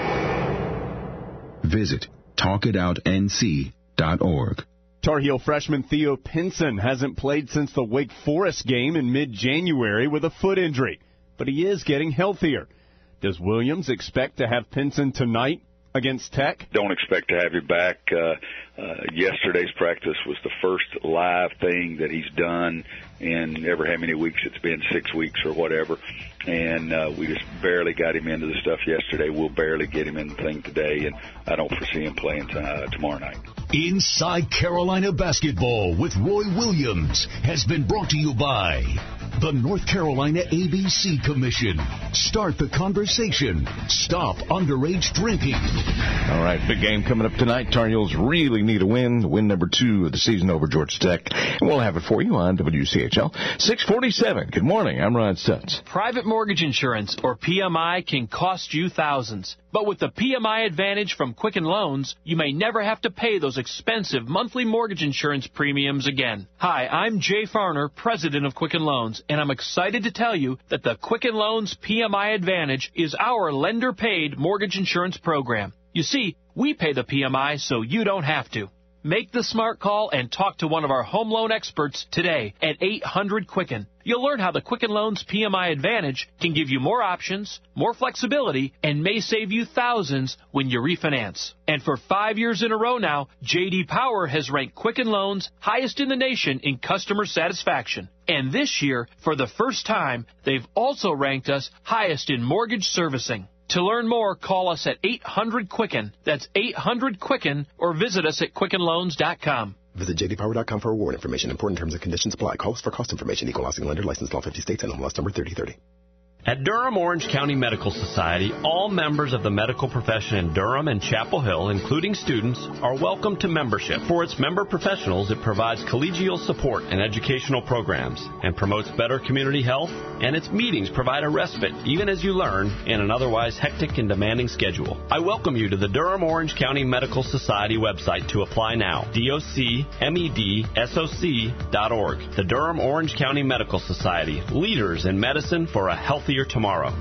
Visit talk it out N C dot org. Tar Heel freshman Theo Pinson hasn't played since the Wake Forest game in mid-January with a foot injury, but he is getting healthier. Does Williams expect to have Pinson tonight against Tech? Don't expect to have you back. Uh, uh, yesterday's practice was the first live thing that he's done in ever how many weeks it's been, six weeks or whatever. And uh, we just barely got him into the stuff yesterday. We'll barely get him in the thing today, and I don't foresee him playing t- uh, tomorrow night. Inside Carolina Basketball with Roy Williams has been brought to you by the North Carolina A B C Commission. Start the conversation. Stop underage drinking. All right, big game coming up tonight. Tar Heels really need a win, win number two of the season over Georgia Tech. And we'll have it for you on W C H L. six forty-seven. Good morning. I'm Ryan Stutz. Private mortgage insurance, or P M I, can cost you thousands. But with the P M I Advantage from Quicken Loans, you may never have to pay those expensive monthly mortgage insurance premiums again. Hi, I'm Jay Farner, president of Quicken Loans, and I'm excited to tell you that the Quicken Loans P M I Advantage is our lender-paid mortgage insurance program. You see, we pay the P M I so you don't have to. Make the smart call and talk to one of our home loan experts today at eight hundred Quicken. You'll learn how the Quicken Loans P M I Advantage can give you more options, more flexibility, and may save you thousands when you refinance. And for five years in a row now, J D Power has ranked Quicken Loans highest in the nation in customer satisfaction. And this year, for the first time, they've also ranked us highest in mortgage servicing. To learn more, call us at eight hundred Quicken. That's eight hundred Quicken, or visit us at quicken loans dot com. Visit j d power dot com for award information. Important terms and conditions apply. Call us for cost information. Equal housing lender. Licensed law fifty states and N M L S number thirty thirty. At Durham Orange County Medical Society, all members of the medical profession in Durham and Chapel Hill, including students, are welcome to membership. For its member professionals, it provides collegial support and educational programs and promotes better community health, and its meetings provide a respite, even as you learn, in an otherwise hectic and demanding schedule. I welcome you to the Durham Orange County Medical Society website to apply now, D O C M E D S O C dot org. The Durham Orange County Medical Society, leaders in medicine for a healthier tomorrow.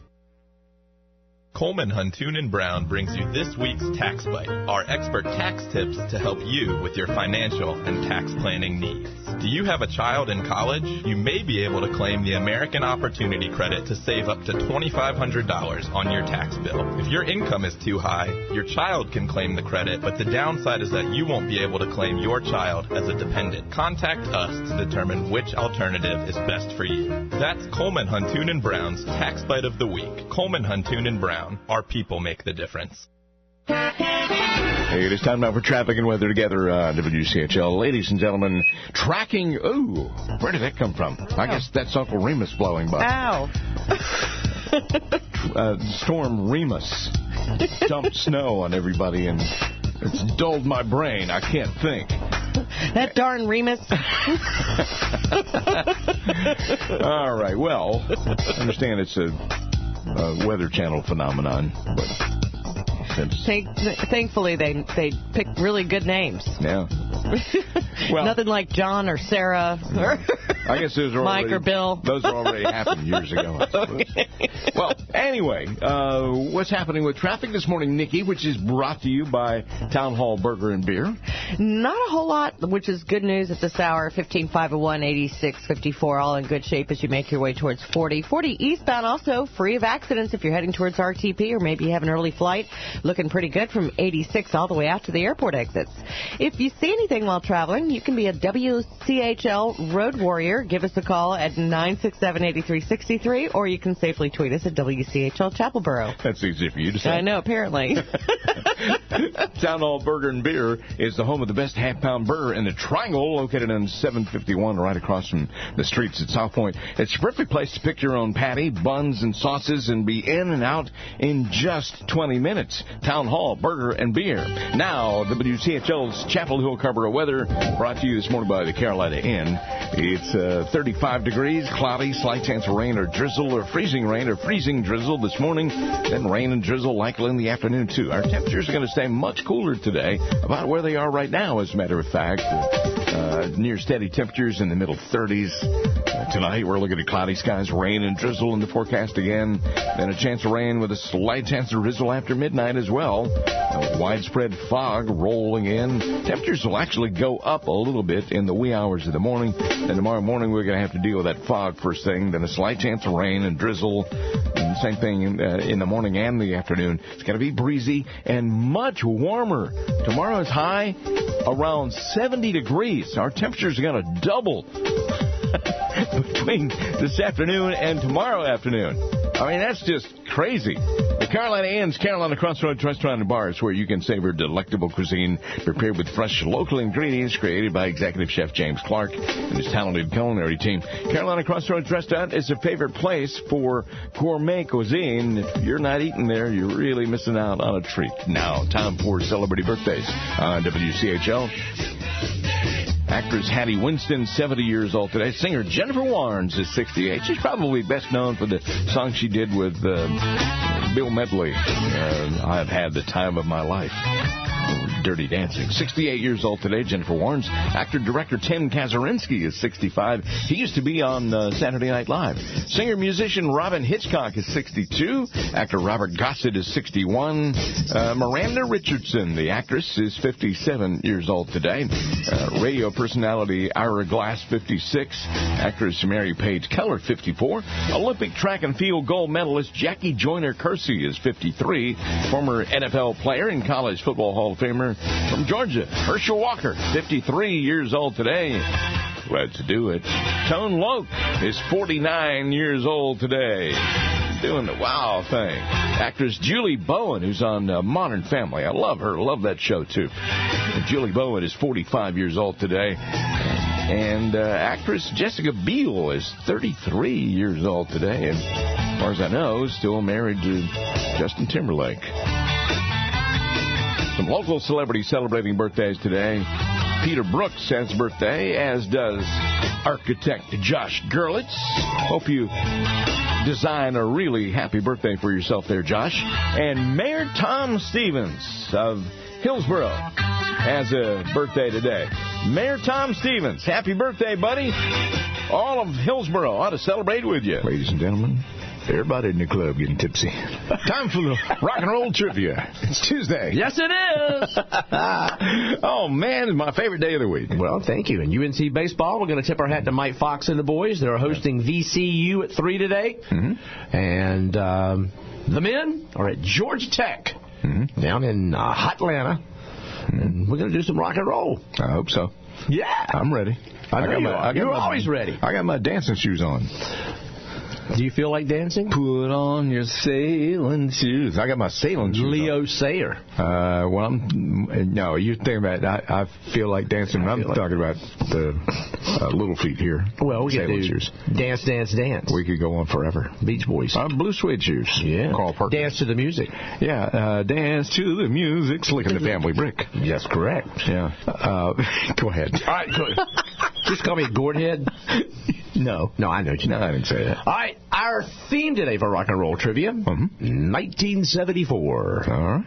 Coleman, Huntoon and Brown brings you this week's Tax Bite, our expert tax tips to help you with your financial and tax planning needs. Do you have a child in college? You may be able to claim the American Opportunity Credit to save up to twenty-five hundred dollars on your tax bill. If your income is too high, your child can claim the credit, but the downside is that you won't be able to claim your child as a dependent. Contact us to determine which alternative is best for you. That's Coleman, Huntoon and Brown's Tax Bite of the Week. Coleman, Huntoon and Brown. Our people make the difference. Hey, it is time now for traffic and weather together on W C H L. Ladies and gentlemen, tracking. Ooh, where did that come from? I guess that's Uncle Remus blowing by. Ow. uh, Storm Remus dumped snow on everybody, and it's dulled my brain. I can't think. That darn Remus. All right, well, I understand it's a, a Weather Channel phenomenon, but... Thank, thankfully, they they picked really good names. Yeah. Well, nothing like John or Sarah or I guess those are Mike already, or Bill. Those already happened years ago, I suppose. Well, anyway, uh, what's happening with traffic this morning, Nikki, which is brought to you by Town Hall Burger and Beer? Not a whole lot, which is good news at this hour. fifteen five oh one, eighty-six fifty-four, all in good shape as you make your way towards forty. forty eastbound also free of accidents if you're heading towards R T P or maybe you have an early flight. Looking pretty good from eighty-six all the way out to the airport exits. If you see anything while traveling, you can be a W C H L Road Warrior. Give us a call at nine six seven, eight three six three, or you can safely tweet us at W C H L Chapelboro. That's easy for you to say. I know, apparently. Town Hall Burger and Beer is the home of the best half-pound burger in the Triangle, located on seven fifty-one, right across from the streets at South Point. It's a perfect place to pick your own patty, buns, and sauces and be in and out in just twenty minutes. Town Hall Burger and Beer. Now, W C H L's Chapel Hill Carrboro weather, brought to you this morning by the Carolina Inn. It's uh, thirty-five degrees, cloudy, slight chance of rain or drizzle or freezing rain or freezing drizzle this morning, then rain and drizzle likely in the afternoon, too. Our temperatures are going to stay much cooler today, about where they are right now, as a matter of fact. Uh, near steady temperatures in the middle thirties. Uh, tonight, we're looking at cloudy skies, rain and drizzle in the forecast again, then a chance of rain with a slight chance of drizzle after midnight as well. A widespread fog rolling in. Temperatures will actually go up a little bit in the wee hours of the morning. Then tomorrow morning, we're going to have to deal with that fog first thing, then a slight chance of rain and drizzle. And same thing in, uh, in the morning and the afternoon. It's going to be breezy and much warmer. Tomorrow's high around seventy degrees. Our temperatures are going to double between this afternoon and tomorrow afternoon. I mean, that's just crazy. The Carolina Inn's Carolina Crossroads Restaurant and Bar is where you can savor delectable cuisine prepared with fresh local ingredients, created by Executive Chef James Clark and his talented culinary team. Carolina Crossroads Restaurant is a favorite place for gourmet cuisine. If you're not eating there, you're really missing out on a treat. Now, time for celebrity birthdays on W C H L. Actress Hattie Winston, seventy years old today. Singer Jennifer Warnes is sixty-eight. She's probably best known for the song she did with uh, Bill Medley, uh, I've Had the Time of My Life. Dirty Dancing. sixty-eight years old today, Jennifer Warnes. Actor-director Tim Kazurinsky is sixty-five. He used to be on uh, Saturday Night Live. Singer-musician Robin Hitchcock is sixty-two. Actor Robert Gossett is sixty-one. Uh, Miranda Richardson, the actress, is fifty-seven years old today. Uh, radio personality Ira Glass, fifty-six. Actress Mary Page Keller, fifty-four. Olympic track and field gold medalist Jackie Joyner-Kersee is fifty-three. Former N F L player and college football Hall of Famer from Georgia, Herschel Walker, fifty-three years old today. Let's do it. Tone Loc is forty-nine years old today. Doing the wow thing. Actress Julie Bowen, who's on uh, Modern Family. I love her. Love that show, too. And Julie Bowen is forty-five years old today. And uh, actress Jessica Biel is thirty-three years old today. And as far as I know, still married to Justin Timberlake. Some local celebrities celebrating birthdays today. Peter Brooks has birthday, as does architect Josh Gerlitz. Hope you design a really happy birthday for yourself there, Josh. And Mayor Tom Stevens of Hillsboro has a birthday today. Mayor Tom Stevens, happy birthday, buddy. All of Hillsboro ought to celebrate with you. Ladies and gentlemen, everybody in the club getting tipsy. Time for the rock and roll trivia. It's Tuesday. Yes, it is. Oh, man, it's my favorite day of the week. Well, thank you. And U N C baseball, we're going to tip our hat to Mike Fox and the boys. They're hosting V C U at three today. Mm-hmm. And um, the men are at Georgia Tech mm-hmm. down in uh, hot Atlanta. Mm-hmm. And we're going to do some rock and roll. I hope so. Yeah. I'm ready. I know I got you my, are. I got You're my, always ready. I got my dancing shoes on. Do you feel like dancing? Put on your sailing shoes. I got my sailing shoes Leo on. Sayer. Uh, well, I'm, no, you're thinking about, I, I feel like dancing. I I'm like talking about the uh, little feet here. Well, we could do shoes. Dance, Dance, Dance. We could go on forever. Beach Boys. Uh, blue suede shoes. Yeah. Carl Perkins. Dance to the music. Yeah, uh, dance to the music. Slicking the family brick. That's correct. Yeah. Uh, go ahead. All right, good. Just call me a gourd head. No. No, I know you. No, I didn't say that. All right, our theme today for rock and roll trivia, mm-hmm. nineteen seventy-four. All right.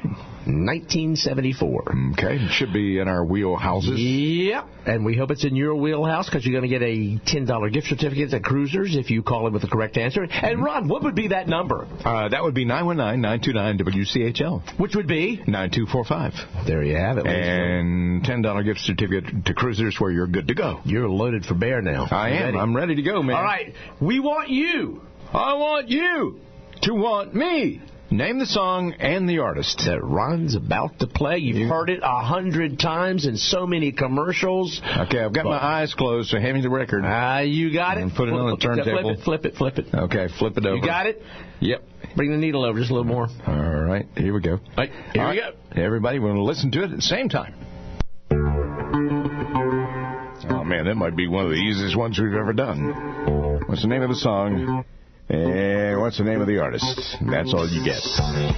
nineteen seventy-four. Okay, it should be in our wheelhouses. Yep, and we hope it's in your wheelhouse because you're going to get a ten dollars gift certificate at Cruisers if you call in with the correct answer. And, Ron, what would be that number? Uh, that would be nine one nine, nine two nine, W C H L. Which would be? nine two four five. There you have it. And ten dollars gift certificate to Cruisers where you're good to go. You're loaded for bear now. I am. Ready? I'm ready to go, man. All right. We want you. I want you to want me. Name the song and the artist that Ron's about to play. You've you. heard it a hundred times in so many commercials. Okay, I've got but, my eyes closed, so hand me the record. Ah, uh, you got it. And put it flip, on the turntable. Flip it, flip it, flip it. Okay, flip it over. You got it? Yep. Bring the needle over just a little more. All right, here we go. All right, here All we right. go. Everybody, we're going to listen to it at the same time. Oh, man, that might be one of the easiest ones we've ever done. What's the name of the song? And what's the name of the artist? That's all you get.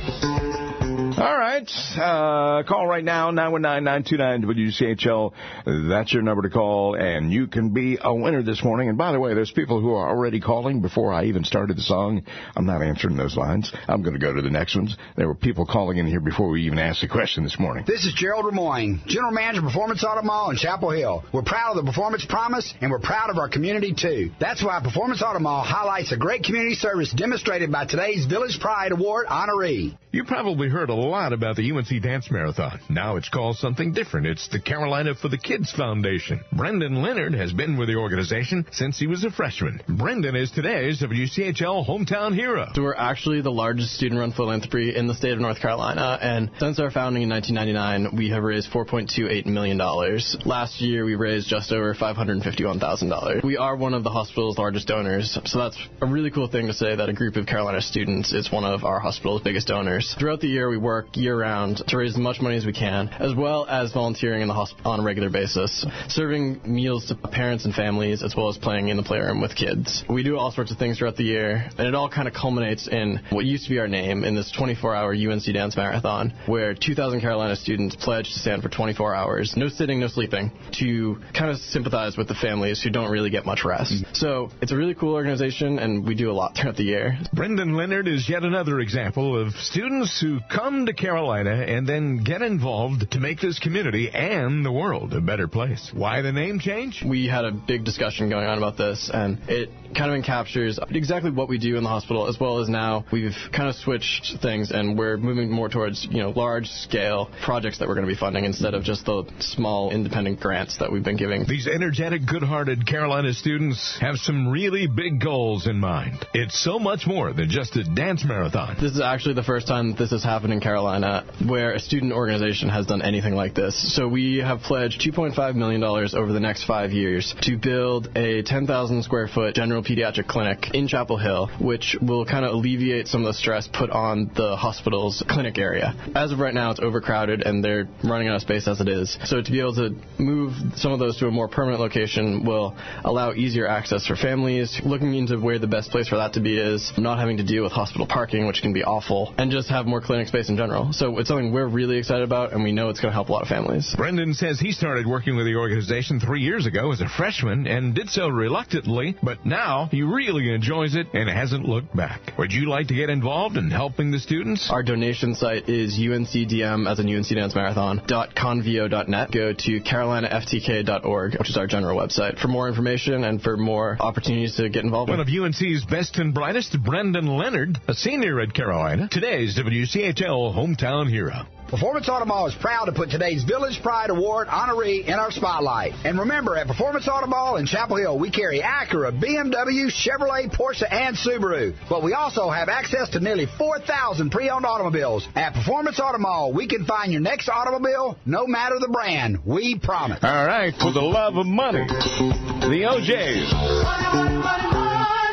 All right. Uh, call right now, nine one nine, nine two nine, W C H L. That's your number to call, and you can be a winner this morning. And by the way, there's people who are already calling before I even started the song. I'm not answering those lines. I'm going to go to the next ones. There were people calling in here before we even asked the question this morning. This is Gerald Remoyne, General Manager of Performance Auto Mall in Chapel Hill. We're proud of the Performance Promise, and we're proud of our community, too. That's why Performance Auto Mall highlights a great community service demonstrated by today's Village Pride Award honoree. You probably heard a lot about the U N C Dance Marathon. Now it's called something different. It's the Carolina for the Kids Foundation. Brendan Leonard has been with the organization since he was a freshman. Brendan is today's W C H L hometown hero. So we're actually the largest student-run philanthropy in the state of North Carolina, and since our founding in nineteen ninety-nine, we have raised four point two eight million dollars. Last year, we raised just over five hundred fifty-one thousand dollars. We are one of the hospital's largest donors, so that's a really cool thing to say that a group of Carolina students is one of our hospital's biggest donors. Throughout the year, we work year-round to raise as much money as we can, as well as volunteering in the hospital on a regular basis, serving meals to parents and families, as well as playing in the playroom with kids. We do all sorts of things throughout the year, and it all kind of culminates in what used to be our name in this twenty-four hour U N C Dance Marathon, where two thousand Carolina students pledge to stand for twenty-four hours, no sitting, no sleeping, to kind of sympathize with the families who don't really get much rest. Mm-hmm. So it's a really cool organization, and we do a lot throughout the year. Brendan Leonard is yet another example of students who come to Carolina and then get involved to make this community and the world a better place. Why the name change? We had a big discussion going on about this, and it kind of encaptures exactly what we do in the hospital, as well as now we've kind of switched things, and we're moving more towards, you know, large-scale projects that we're going to be funding instead of just the small independent grants that we've been giving. These energetic, good-hearted Carolina students have some really big goals in mind. It's so much more than just a dance marathon. This is actually the first time that this has happened in Carolina where a student organization has done anything like this. So we have pledged two point five million dollars over the next five years to build a ten thousand square foot general pediatric clinic in Chapel Hill, which will kind of alleviate some of the stress put on the hospital's clinic area. As of right now, it's overcrowded, and they're running out of space as it is. So to be able to move some of those to a more permanent location will allow easier access for families, looking into where the best place for that to be is, not having to deal with hospital parking, which can be awful, and just have more clinic space in general. So it's something we're really excited about, and we know it's going to help a lot of families. Brendan says he started working with the organization three years ago as a freshman and did so reluctantly, but now he really enjoys it and hasn't looked back. Would you like to get involved in helping the students? Our donation site is U N C D M, as in U N C Dance Marathon, dot convio dot net. Go to carolina f t k dot org, which is our general website, for more information and for more opportunities to get involved. One of U N C's best and brightest, Brendan Leonard, a senior at Carolina, today's W C H L hometown hero. Performance Auto Mall is proud to put today's Village Pride Award honoree in our spotlight. And remember, at Performance Auto Mall in Chapel Hill, we carry Acura, B M W, Chevrolet, Porsche, and Subaru. But we also have access to nearly four thousand pre-owned automobiles. At Performance Auto Mall, we can find your next automobile, no matter the brand. We promise. All right, for the love of money, the O Js. Money, money, money, money.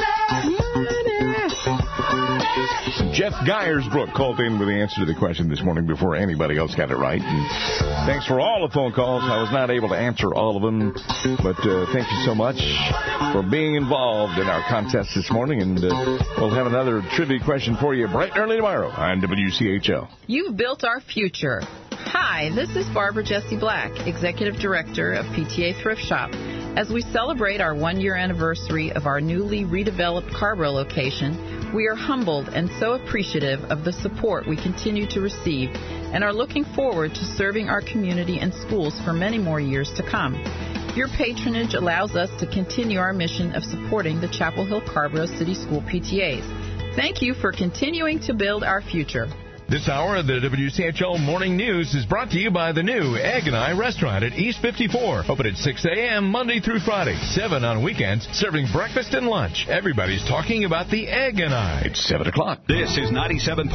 Jeff Geyersbrook called in with the answer to the question this morning before anybody else got it right. And thanks for all the phone calls. I was not able to answer all of them, but uh, thank you so much for being involved in our contest this morning. And uh, we'll have another trivia question for you bright and early tomorrow on W C H L. You've built our future. Hi, this is Barbara Jessie Black, Executive Director of P T A Thrift Shop. As we celebrate our one-year anniversary of our newly redeveloped Carborough location, we are humbled and so appreciative of the support we continue to receive and are looking forward to serving our community and schools for many more years to come. Your patronage allows us to continue our mission of supporting the Chapel Hill Carborough City School P T As. Thank you for continuing to build our future. This hour of the W C H L Morning News is brought to you by the new Egg and I Restaurant at East fifty-four. Open at six a.m. Monday through Friday, seven on weekends, serving breakfast and lunch. Everybody's talking about the Egg and I. It's seven o'clock. This is ninety-seven.